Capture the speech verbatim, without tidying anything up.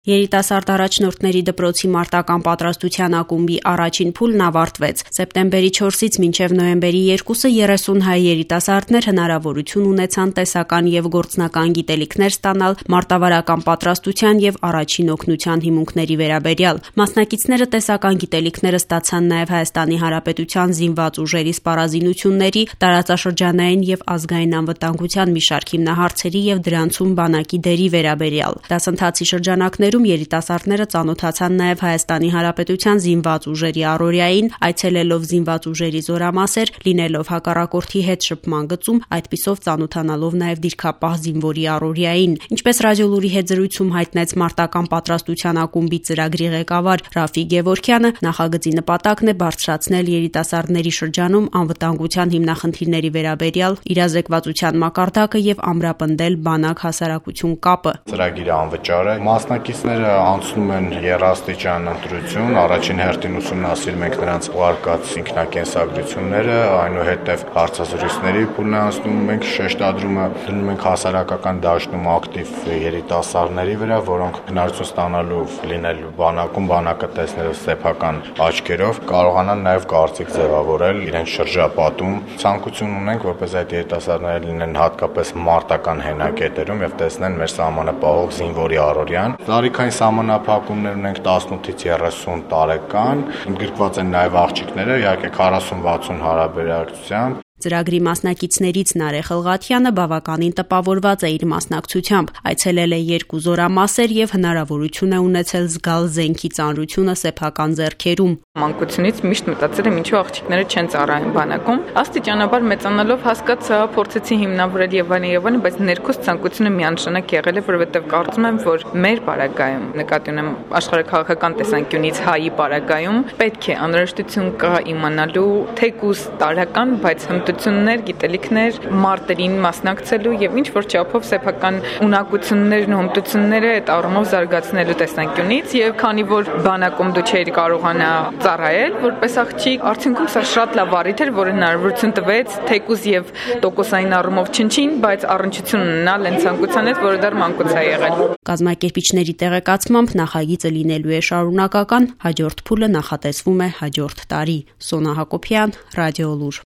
Երիտասարդ առաջնորդների դպրոցի մարտական պատրաստության ակումբի առաջին փուլն ավարտվեց։ Սեպտեմբերի չորսից մինչև նոյեմբերի երկուսը երեսուն հայ երիտասարդներ հնարավորություն ունեցան տեսական և գործնական գիտելիքներ ստանալ մարտավարական պատրաստության և առաջին օգնության հիմունքների վերաբերյալ։ Մասնակիցները տեսական գիտելիքները ստացան նաև Հայաստանի Հանրապետության զինված ուժերի սպառազինությունների, տարածաշրջանային և ազգային անվտանգության մի շարք հիմնահարցերի և դրանցում բանակի դերի վերաբերյալ։ Դասընթացի շրջանակներում երիտասարդները ծանոթացան նաև Հայաստանի Հանրապետության զինված ուժերի առօրյային, այցելելով զինված ուժերի զորամասեր, լինելով հակառակորդի հետ շփման գծում, այդպիսով ծանոթանալով նաև դիրքապահ զինվորի առօրյային։ Ինչպես Ռադիոլուրի հետ զրույցում հայտնեց մարտական պատրաստության ակումբի ծրագրի ղեկավար Ռաֆիկ Գևորգյանը, նախագծի նպատակն է բարձրացնել երիտասարդների շրջանում անվտանգության հիմնախնդիրների վերաբերյալ իրազեկվածության մակարդակը և ամրապնդել բանակ-հասարակություն կապը։ Ծրագիրը անվճար է, մասնակիցները անցնում են եռաստիճան ընտրություն, առաջին հերթին ուսումնասիրում ենք նրանց ուղարկած ինքնակենսագրությունները, այնուհետև հարցազրույցների փուլն է անցնում, մենք շեշտադրումը դնում ենք հասարակական դաշտում ակտիվ երիտասարդների վրա, որոնք հնարավորություն ստանալու լինել բանակում, բանակը տեսնելով սեփական աչքերով, կարողանան նաև կարծիք ձևավորել իրենց շրջապատում։ Ցանկություն ունենք, որպես այդ երիտասարդները լինեն հատկապես մարտական հենակետերում եւ տեսնեն մեր սահմանապահող զինվորի առօրյան։ Տարիքային սահմանափակումներ ունենք տասնութից երեսուն տարեկան, ընդգրկված են նաև աղջիկները, իհարկե քառասուն վաթսուն հարաբերակցությամբ։ Ծրագրի մասնակիցներից Նարե Խլղաթյանը բավականին տպավորված է իր մասնակցությամբ, այցելել է երկու զորամասեր և հնարավորություն է ունեցել զգալ զենքի ծանրությունը սեփական ձեռքերում։ Մանկությունից միշտ մտածել եմ, ինչու աղջիկները չեն ծառայում բանակում։ Աստիճանաբար մեծանալով հասկացա, փորձեցի հիմնավորել եւ այլն եւ այլն, բայց ներքուս ցանկությունը միանշանակ եղել է, որովհետեւ կարծում եմ, որ մեր պարագայում, նկատի ունեմ աշխարհաքաղաքական տեսանկյունից հայի պարագայում, պետք է անհրաժեշտություն կա իմանալու թեկուզ տարական, բայց հմտություններ, գիտելիքներ, մարտերին մասնակցելու եւ ինչ որ չափով սեփական ունակություններն ու հմտությունները այդ առումով զարգացնելու տեսանկյունից եւ քանի որ բանակում դու չէիր կարողանա ծառայել որպես աղջիկ, արդյունքում սա շատ լավ առիթ էր, որը հնարավորություն տվեց թեկուզ եւ տոկոսային առումով չնչին, բայց առնչություն ունենալ այն ցանկության հետ, որը դեռ մանկուց է եղել։ Կազմակերպիչների տեղեկացմամբ նախագիծը լինելու է շարունակական, հաջորդ փուլը նախատեսվում է հաջորդ տարի։ Սոնա Հակոբյան, Ռադիոլուր։